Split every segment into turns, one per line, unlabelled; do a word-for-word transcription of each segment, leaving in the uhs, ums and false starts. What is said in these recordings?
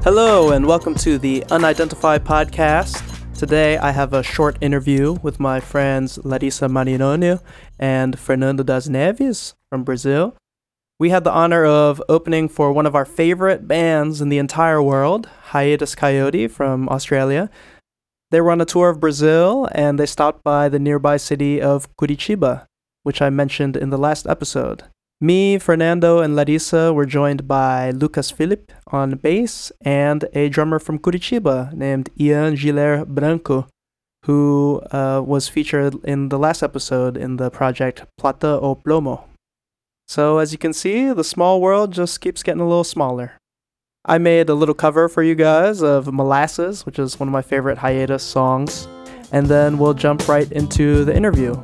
Hello, and welcome to the Unidentified Podcast. Today, I have a short interview with my friends Larissa Marinoni and Fernando das Neves from Brazil. We had the honor of opening for one of our favorite bands in the entire world, Hiatus Kaiyote from Australia. They were on a tour of Brazil, and they stopped by the nearby city of Curitiba, which I mentioned in the last episode. Me, Fernando, and Larissa were joined by Lucas Philip on bass and a drummer from Curitiba named Ian Giller Branco, who uh, was featured in the last episode in the project Plata ou Plomo. So as you can see, the small world just keeps getting a little smaller. I made a little cover for you guys of Molasses, which is one of my favorite Hiatus songs, and then we'll jump right into the interview.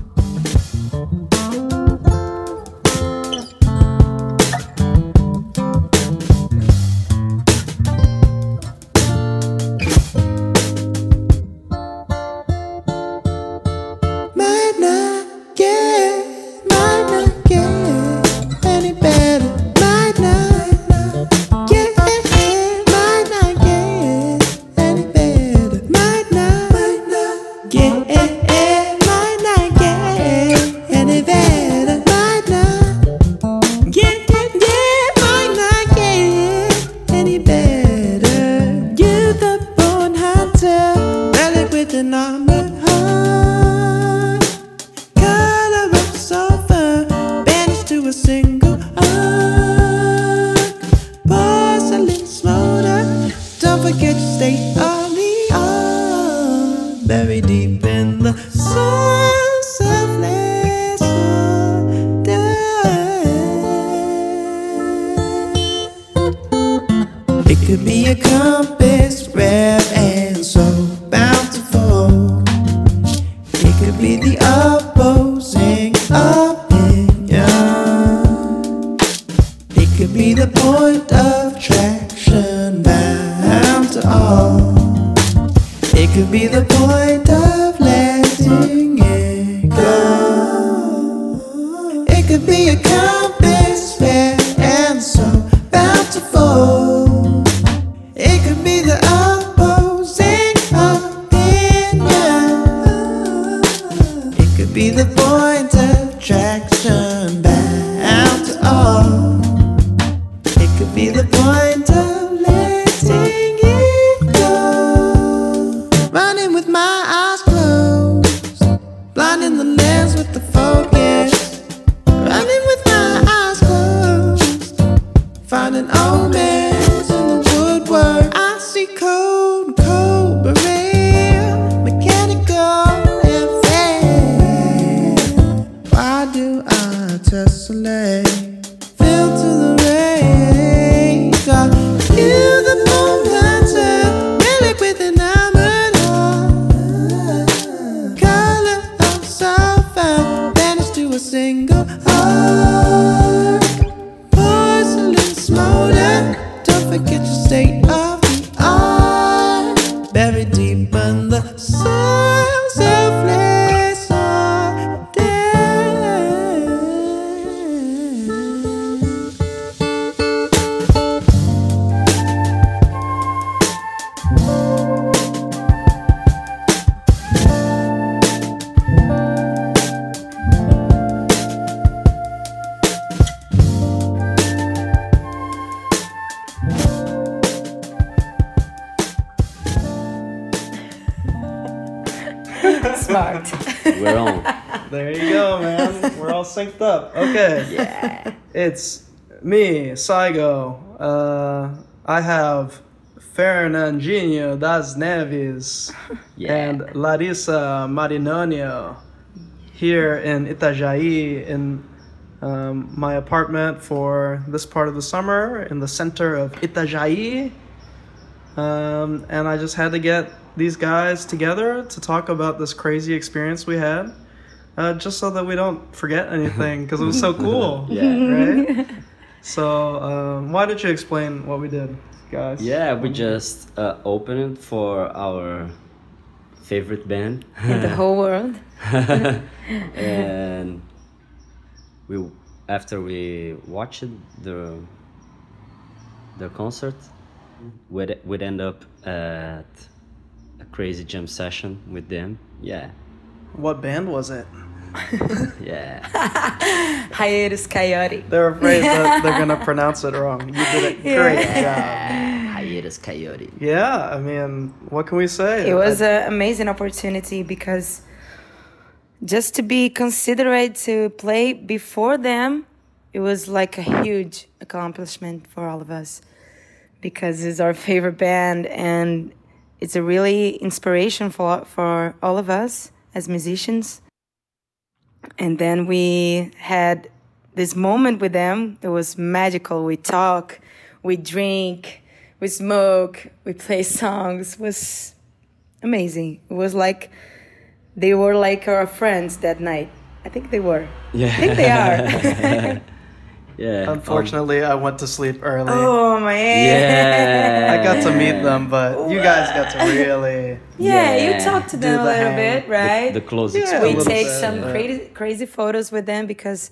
Smart.
We're on.
There you go, man. We're all synced up. Okay.
Yeah.
It's me, Saigo. Uh, I have Fernandinho das Neves
Yeah.
and Larissa Marinoni here in Itajaí in um, my apartment for this part of the summer in the center of Itajaí. Um, and I just had to get these guys together to talk about this crazy experience we had, uh, just so that we don't forget anything, because it was so cool.
Yeah.
Right? So, um, why don't you explain what we did, guys?
Yeah, we just uh, opened for our favorite band
In the whole world.
and we after we watched the the concert, we'd, we'd end up at a crazy jam session with them. Yeah,
What band was it?
yeah.
Hiatus Coyote.
They're afraid that they're gonna pronounce it wrong. You did a great job.
Hiatus Coyote.
Yeah, I mean, what can we say?
It was
I-
an amazing opportunity because just to be considered to play before them, it was like a huge accomplishment for all of us because it's our favorite band and it's a really inspiration for for all of us as musicians. And then we had this moment with them. It was magical. We talk, we drink, we smoke, we play songs. It was amazing. It was like they were like our friends that night. I think they were.
Yeah.
I think they are.
Yeah.
Unfortunately, I went to sleep early.
Oh man.
Yeah.
I got to meet them, but you guys got to really.
Yeah,
Yeah.
you talked to
Do
them a
the
little
hang.
bit, right?
The, the close
Yeah, a
we
little
take
bit,
some
yeah.
crazy crazy photos with them because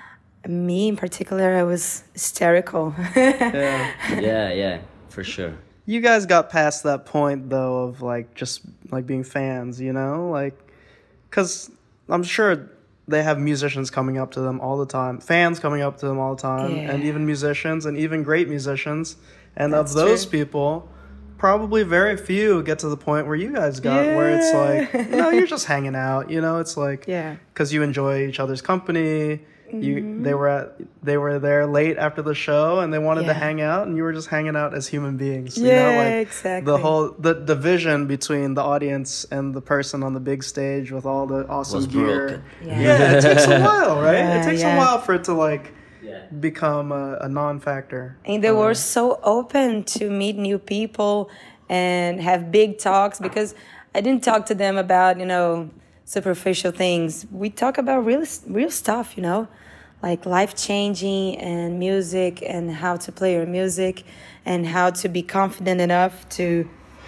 me in particular, I was hysterical.
Yeah.
Yeah, yeah, for sure.
You guys got past that point though of like just like being fans, you know, like, cause I'm sure they have musicians coming up to them all the time, fans coming up to them all the time,
Yeah.
and even musicians and even great musicians, and
That's
of those
true.
people, probably very few get to the point where you guys got, where it's like,
Yeah.
you know, you're just hanging out, you know, it's like,
Yeah.
because you enjoy each other's company. You
Mm-hmm.
they were at they were there late after the show and they wanted to
Yeah.
hang out and you were just hanging out as human beings. You
Yeah,
know, like
exactly.
the whole the division between the audience and the person on the big stage with all the awesome
Was
gear.
broken.
Yeah.
Yeah, it takes a while, right?
Yeah,
it takes
yeah.
a while for it to like
Yeah.
become a, a non-factor.
And they were so open to meet new people and have big talks because I didn't talk to them about, you know, superficial things. We talk about real real stuff, you know, like life-changing and music and how to play your music and how to be confident enough to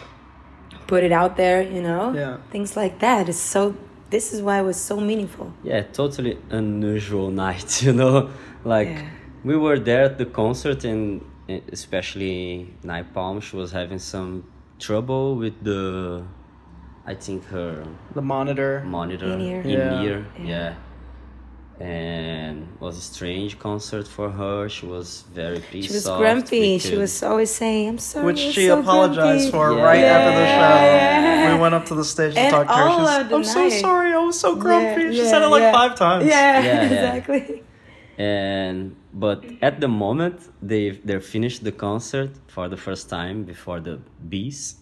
put it out there, you know?
Yeah.
Things like that. It's so this is why it was so meaningful.
Yeah, totally unusual night, you know? Like,
Yeah.
we were there at the concert, and eh, especially Napalm, she was having some trouble with the, I think her
The monitor.
monitor
In-ear.
in
Yeah.
ear,
Yeah.
yeah. And it was a strange concert for her. She was very pissed
She was
off.
grumpy.
We
She
could-
was always saying, "I'm sorry."
Which
you're
she
so
apologized
grumpy."
for
Yeah.
right after the show.
Yeah.
We went up to the stage to
And
talk to her.
all
She's,
of the
I'm so
night.
sorry, I was so grumpy.
Yeah,
she
yeah,
said it like
yeah.
five times.
Yeah,
Yeah, yeah.
exactly.
And but at the moment they they finished the concert for the first time before the bees.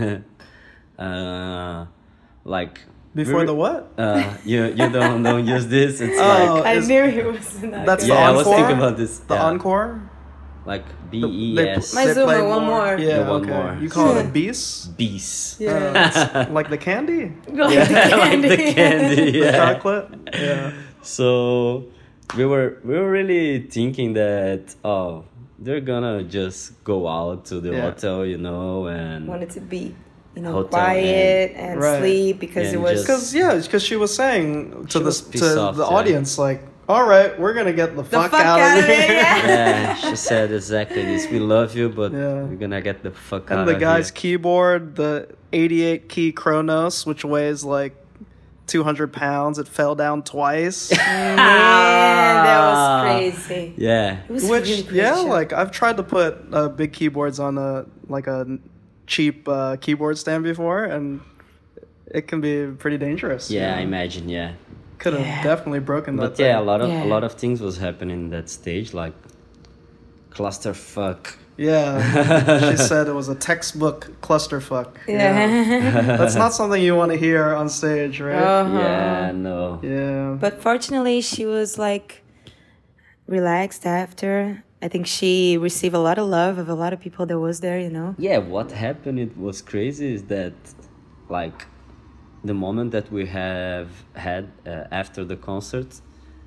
uh, like
Before
we
the
were-
what?
Uh, you you don't don't use this. It's
Oh,
like
I
is-
knew he was not
That's
good.
the
yeah, I was
encore?
thinking about this.
The
yeah.
encore?
Like B
The-
E
they-
S
My
they
Zuma,
play
one more.
Yeah,
The one
okay.
more.
You call it a beast?
bees.
Yeah.
Uh, it's like the candy?
Like the candy.
Like the candy.
The
Yeah.
chocolate? Yeah.
So we were we were really thinking that oh they're gonna just go out to the
Yeah.
hotel, you know, and
Wanted to be, you know,
Hotel
quiet and,
Right.
sleep because
And
it was.
just-
Because, yeah, because she was saying to
She
the,
was
to
pissed off,
the
yeah.
audience, like, all right, we're going to get the,
the
fuck,
fuck
out, of here.
yeah.
yeah, she said exactly this. We love you, but
Yeah.
we're gonna get the fuck out
And the
of
guy's
here.
keyboard, the eighty-eight key Kronos, which weighs like two hundred pounds, it fell down twice.
Man, that was crazy.
Yeah,
It was
Which,
really crazy
yeah,
show.
like I've tried to put uh, big keyboards on a like a cheap uh, keyboard stand before, and it can be pretty dangerous. you
yeah, I
know?
imagine, yeah.
Could have
Yeah.
definitely broken that.
But yeah, a
thing.
lot of
Yeah.
a lot of things was happening that stage, like clusterfuck.
Yeah, she said it was a textbook clusterfuck.
Yeah.
That's not something you want to hear on stage, right?
Uh-huh.
Yeah, no.
Yeah.
But fortunately, she was like relaxed after. I think she received a lot of love of a lot of people that was there, you know.
Yeah, what happened, it was crazy, is that like the moment that we have had uh, after the concert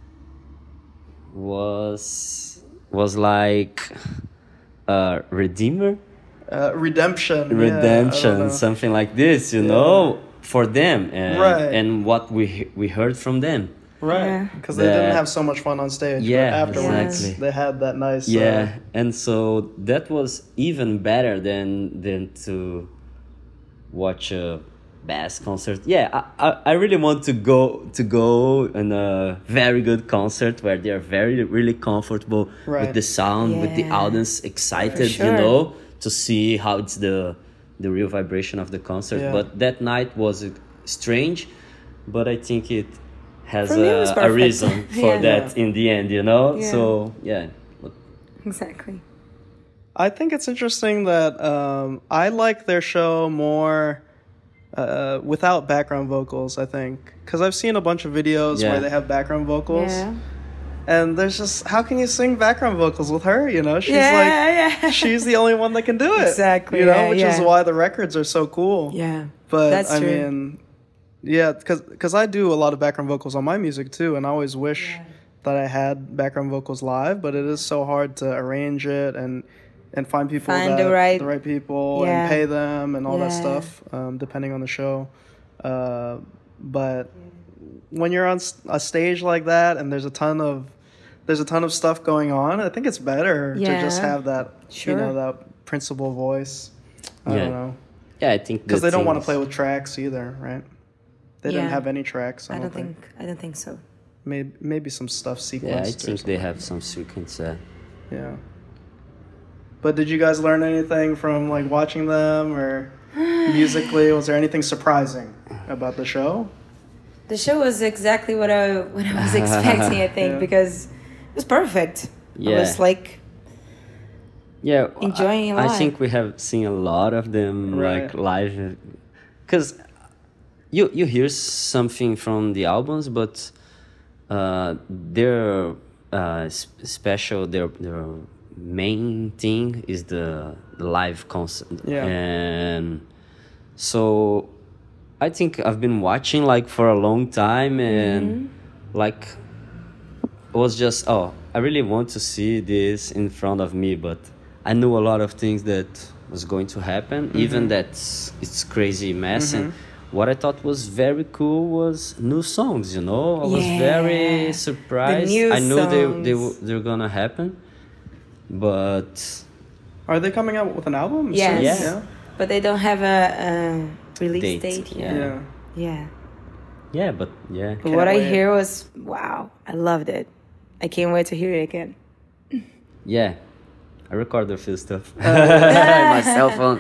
was was like uh redeemer
Uh, redemption. yeah, I don't
redemption
know.
something like this, you know, for them, and
Right.
and what we he- we heard from them.
Right,
Yeah.
because they
That-
didn't have so much fun on stage.
Yeah,
but afterwards
exactly.
they had that nice.
Yeah,
Uh,
and so that was even better than than to watch a bass concert. Yeah, I, I, I really want to go to go in a very good concert where they are very really comfortable
Right.
with the sound, with the
Yeah.
audience excited,
sure.
you know, to see how it's the the real vibration of the concert.
Yeah.
But that night was uh, strange, but I think it has
For me, it was
a, a
perfect.
reason for
Yeah.
that in the end, you know.
Yeah.
So yeah. But
Exactly.
I think it's interesting that um, I like their show more uh, without background vocals. I think because I've seen a bunch of videos
Yeah.
where they have background vocals,
Yeah.
and there's just how can you sing background vocals with her? You know, she's
Yeah,
like
yeah.
she's the only one that can do it.
Exactly,
You know,
yeah,
which is
yeah.
why the records are so cool.
Yeah.
But
That's
I
true.
mean, yeah, because I do a lot of background vocals on my music too, and I always wish
Yeah.
that I had background vocals live. But it is so hard to arrange it and and find people
Find
that
the right-
the right people
Yeah.
and pay them and all that
Yeah.
stuff, um, depending on the show. Uh, but when you're on s- a stage like that and there's a ton of there's a ton of stuff going on, I think it's better to just
Yeah.
have that
Sure.
you know that principal voice. I
Yeah.
don't know.
yeah, I think
Because
the
they don't want to
things-
play with tracks either, right? They didn't
Yeah.
have any tracks. I,
I
don't,
don't
think.
think I don't think so.
Maybe maybe some stuff sequenced.
Yeah, I
or
think
something.
they have some sequence. Uh,
Yeah. But did you guys learn anything from like watching them or musically? Was there anything surprising about the show?
The show was exactly what I what I was expecting. I think
Yeah.
because it was perfect. I
Yeah.
was like,
yeah,
Enjoying it
I, I
live.
think we have seen a lot of them
Right.
like live, because you you hear something from the albums, but uh, their uh, s- special their their main thing is the, the live concert.
Yeah.
And so I think I've been watching like for a long time, and like it was just, oh, I really want to see this in front of me, but I knew a lot of things that was going to happen, even that it's crazy mess. And what I thought was very cool was new songs, you know. I was
Yeah.
very surprised.
new
I knew they they
songs.
w- they're gonna happen, but
Are they coming out with an album?
yes,
soon?
Yeah.
Yeah.
but they don't have a, a release
Date,
date
yeah.
yet.
Yeah.
Yeah.
yeah, but yeah,
But what I
wait.
hear was wow. I loved it. I can't wait to hear it again.
yeah. I record a few stuff in my cell phone.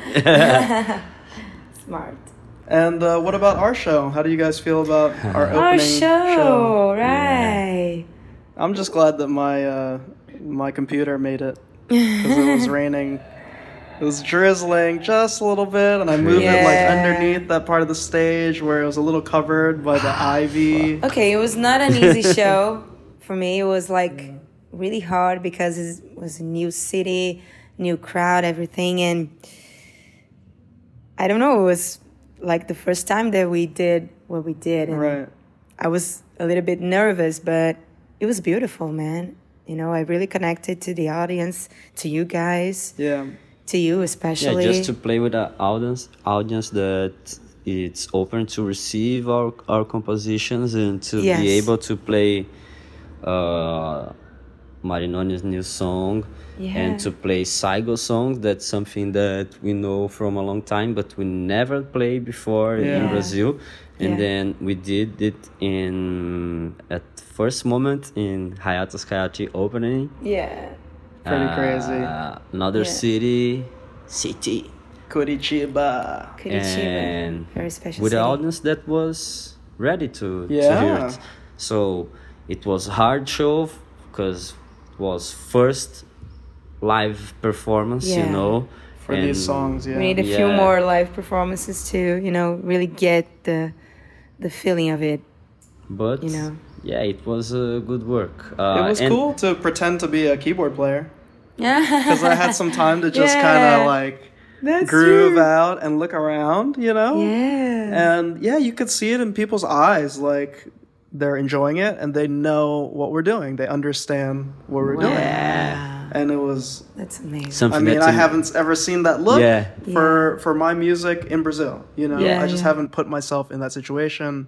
Smart.
And uh, what about our show? How do you guys feel about our opening
Our show, right?
I'm just glad that my uh, my computer made it because it was raining. It was drizzling just a little bit, and I moved it like
Yeah.
underneath that part of the stage where it was a little covered by the ivy.
Okay, it was not an easy show for me. It was like really hard because it was a new city, new crowd, everything, and I don't know. It was like the first time that we did what we did, and
Right.
I was a little bit nervous, but it was beautiful, man. You know, I really connected to the audience, to you guys,
Yeah.
to you
Yeah,
especially.
just to play with an audience, audience that it's open to receive our our compositions and to
Yes.
be able to play uh, Marinoni's new song
Yeah.
and to play Saigo songs. That's something that we know from a long time, but we never played before in
Yeah.
Brazil. And
Yeah.
then we did it in at first moment in Hayatos Kayati opening.
yeah.
Pretty crazy.
Uh, another
Yeah.
city, city,
Curitiba.
Curitiba.
and
Very special
with
city.
an audience that was ready to, to
Yeah.
hear it. So it was hard show because it was first live performance,
Yeah.
you know.
For these songs, yeah.
We need a few
Yeah.
more live performances to, you know, really get the the feeling of it.
But
You know.
yeah, it was a good work. Uh,
It was
and-
cool to pretend to be a keyboard player
Yeah.
because I had some time to just
Yeah.
kind of like
That's
groove
true.
out and look around, you know?
Yeah.
And yeah, you could see it in people's eyes. Like they're enjoying it and they know what we're doing. They understand what we're doing.
Wow.
And it was,
That's amazing.
something
I mean,
that
I
you-
haven't ever seen that look
Yeah.
for, for my music in Brazil. You know,
Yeah,
I just
yeah.
haven't put myself in that situation.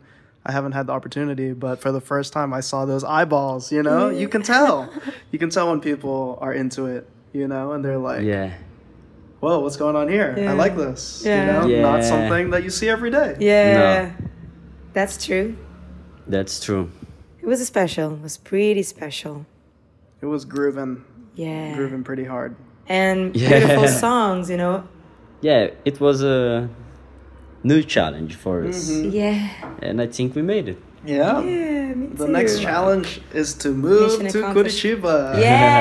I haven't had the opportunity, but for the first time I saw those eyeballs, you know? You can tell. You can tell when people are into it, you know, and they're like,
Yeah.
whoa, what's going on here?
Yeah.
I like this.
Yeah.
You know?
Yeah.
Not something that you see every day.
Yeah, that's true.
That's true.
It was special. It was pretty special.
It was grooving,
Yeah.
grooving pretty hard.
And
Yeah.
beautiful songs, you know?
Yeah, it was a new challenge for us.
Mm-hmm.
Yeah.
And I think we made it.
Yeah.
Yeah, me
The
too.
next challenge is to move
Mission
to
accomplished.
Curitiba.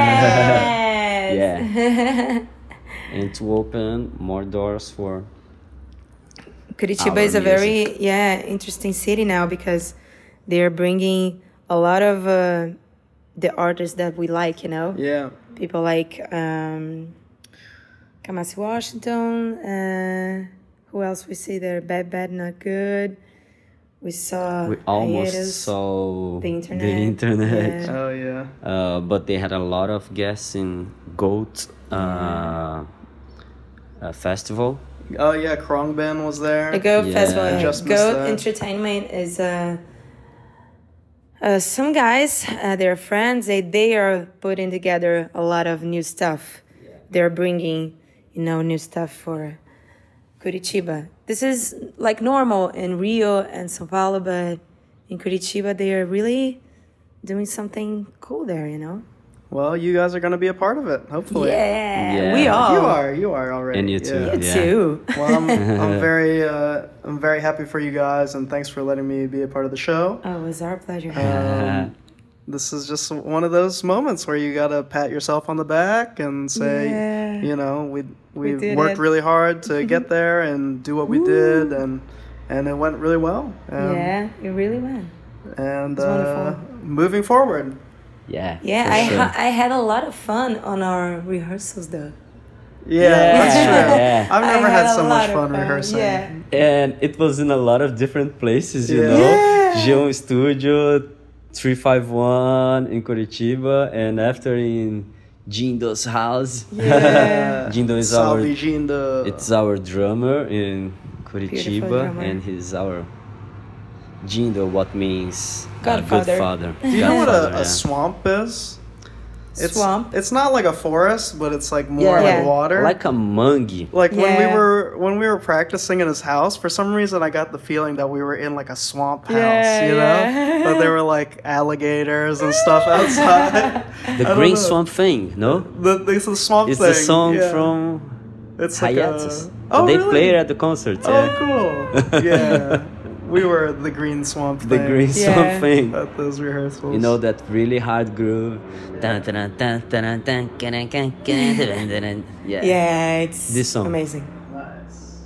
Yes.
Yeah. And to open more doors for
Curitiba
Our
is a
music.
very yeah interesting city now because they're bringing a lot of uh, the artists that we like, you know,
Yeah.
people like um, Kamasi Washington. Uh, who else we see there? Bad Bad Not Good. We saw
we almost
Hiatus,
saw
the internet.
the internet.
Yeah.
Oh, yeah.
Uh, but they had a lot of guests in Goat uh, uh, Festival.
Oh, yeah. Krongben was there.
The Goat
Yeah.
Festival.
I
just missed
Goat
that.
Entertainment is uh, uh, some guys, uh, they're friends. They they are putting together a lot of new stuff. They're bringing, you know, new stuff for Curitiba. This is like normal in Rio and São Paulo, but in Curitiba they are really doing something cool there, you know.
Well, you guys are going to be a part of it, hopefully.
Yeah,
Yeah.
we are.
You are. You are already.
And you too.
Yeah.
You
Yeah.
too.
Well, I'm, I'm very, uh, I'm very happy for you guys, and thanks for letting me be a part of the show.
Oh, it was our pleasure.
Um, this is just one of those moments where you gotta pat yourself on the back and say,
Yeah.
you know, we we,
We did
worked
it.
really hard to get there and do what we did, and and it went really well. Um,
yeah, it really went.
And
It's
uh,
wonderful.
moving forward,
Yeah.
Yeah,
for
I
sure.
ha- I had a lot of fun on our rehearsals though.
yeah,
Yeah.
that's true.
Yeah.
I've
I
never
had
had
a
so
lot
much
of
fun
fun,
rehearsing.
yeah.
And it was in a lot of different places, you
Yeah.
know.
Yeah.
Geon Studio, three five one in Curitiba, and after in Jindo's house.
Yeah.
Jindo is our
Salve Jindo.
it's our drummer in Curitiba,
drummer.
and he's our Jindo, what means uh,
Godfather.
good father.
Do you know what
Godfather,
a, a
yeah.
swamp is? It's,
Swamp?
It's not like a forest, but it's like more
Yeah.
like water.
Like a mangue.
Like when we
Yeah.
were when we were practicing in his house, for some reason I got the feeling that we were in like a swamp house,
Yeah,
you know?
yeah.
But there were like alligators and stuff outside.
The
I don't
green
know.
swamp thing, no?
The, it's the swamp
It's
thing.
the song
yeah.
from
It's like a-
Hiatus.
Oh,
they
really?
play it at the concert.
Oh,
Yeah.
cool. Yeah. We were the green swamp
The
thing
green
Yeah.
swamp thing.
at those rehearsals.
You know that really hard groove. Dun, dun, dun, dun, dun, dun, dun, dun, dun, dun, dun, dun, dun. Yeah.
Yeah, it's
This song.
amazing.
Nice.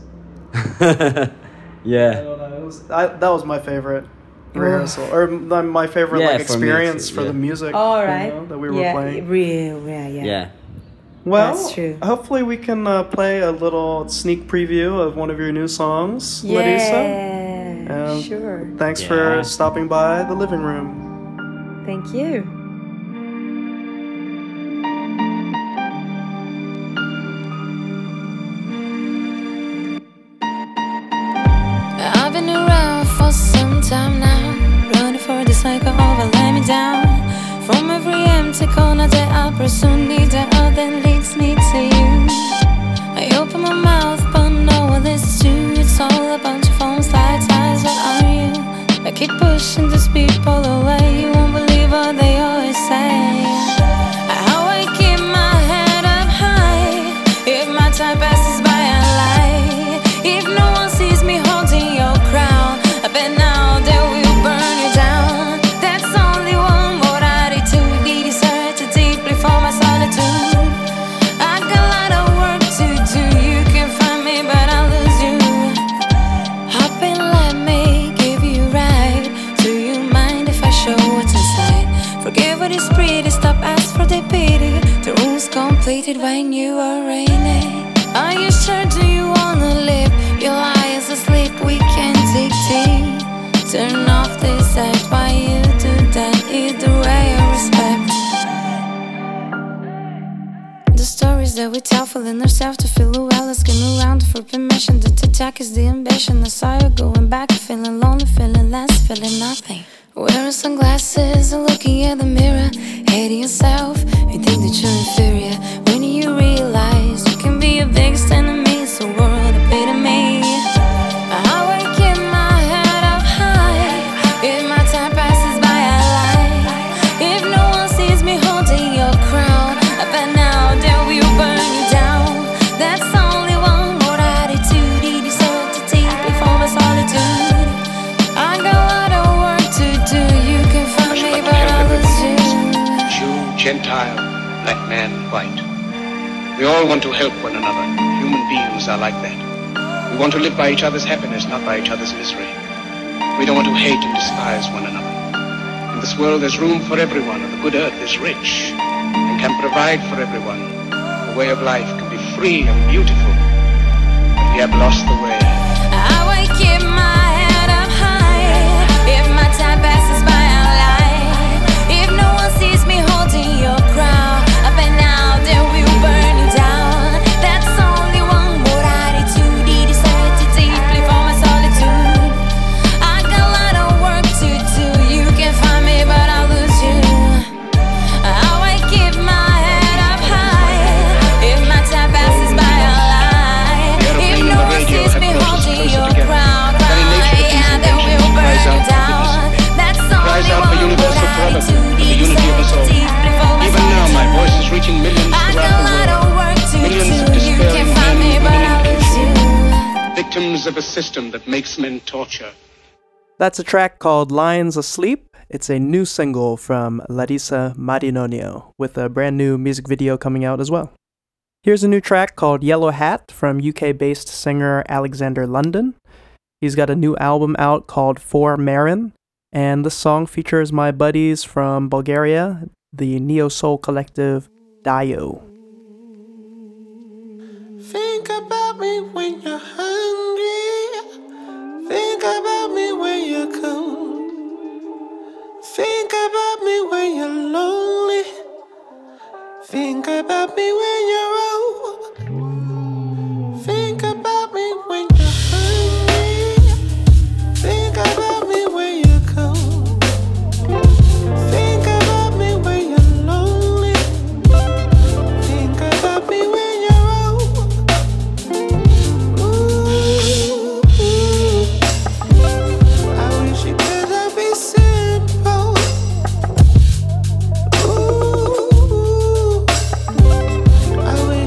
Yeah.
I don't know. It was, I, that was my favorite rehearsal, or my my favorite
Yeah,
like
for me
experience
too,
for
yeah.
the music.
All
you
right.
know, that we were
yeah,
playing.
real, yeah, yeah.
Yeah.
Well,
That's true.
hopefully we can uh, play a little sneak preview of one of your new songs, Larissa.
Yeah,
Um,
sure.
Thanks
Yeah.
for stopping by the living room.
Thank you.
I've been around for some time now, running for the cycle of a let me down. From every empty corner that I pursue, need the out that leads me to you. I open my mouth, but no one listens to. It's all a bunch of phone slides, eyes, what are you? I keep pushing these people away. You won't believe what they always say. How I keep my head up high. If my time passes by, I lie. If no one sees me holding your crown, I bet now they will burn you down. That's only one more attitude. Need you search deeply for my solitude. I got a lot of work to do. You can find me, but I'll lose you. Hop in, let me give you right. Do you mind if I show what's inside? Forgive what is pretty, stop ask for the pity. The room's completed when you are raining. Are you sure, do you wanna live? Your eyes asleep, we can take tea. Turn off this act, why you do that? Either way, I respect the stories that we tell, filling ourselves to feel well. Let's get around for permission. The attack is the ambition. I saw you going back, feeling lonely, feeling less, feeling nothing. Wearing sunglasses and looking in the mirror, hating yourself, you think that you're inferior. When you realize you can be your biggest enemy, it's the world a bit of me. I will keep my head up high. If my time passes by, I lie. If no one sees me holding your crown, but now they will burn you down. That's only one more attitude. You deserve to deeply form a solitude. I got a lot of work to do. You can find me, but I lose you.
Jew, Gentile, black man, white. We all want to help one another. Human beings are like that. We want to live by each other's happiness, not by each other's misery. We don't want to hate and despise one another. In this world there's room for everyone, and the good earth is rich and can provide for everyone. The way of life can be free and beautiful, but we have lost the way.
I will keep my head up high. If my time passes by, I lie. If no one sees me holding your crown, but now they will burn you down. That's only one more attitude. You deserve to deeply for my solitude. I got a lot of work to do. You can find me, but I'll lose you. I will keep my head up high. If my time passes by, I'll lie. If no one sees me holding your crown, yeah, they will burn you down. That's only one more attitude. You deserve to deeply for my
Even now my voice
solitude.
is reaching millions
I got a
throughout
lot
the
of
world.
work to
Millions of
do. You
despairing
can find me,
men,
but
women,
I'll
and
lose you.
children. Victims of a system that makes men torture.
That's a track called Lions Asleep. It's a new single from Larissa Marinonio, with a brand new music video coming out as well. Here's a new track called Yellow Hat from U K-based singer Alexander London. He's got a new album out called For Marin, and the song features my buddies from Bulgaria, the neo-soul collective Dio.
Think about me when you're hungry. Think about me when you're cold. Think about me when you're lonely. Think about me when you're old. Think about me when you're hungry. Think about me when you're cold. Think about me when you're lonely. Think about me when you're old. Ooh, ooh. I wish it could all be simple. Ooh, I wish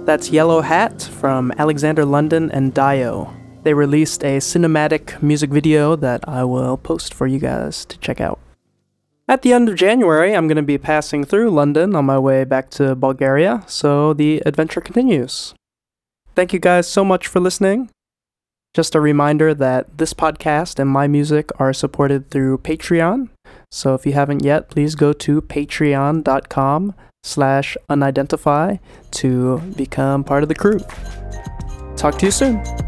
That's Yellow Hat from Alexander London and Dio. They released a cinematic music video that I will post for you guys to check out. At the end of January, I'm going to be passing through London on my way back to Bulgaria, so the adventure continues. Thank you guys so much for listening. Just a reminder that this podcast and my music are supported through Patreon, so if you haven't yet, please go to patreon.com slash unidentify to become part of the crew. Talk to you soon.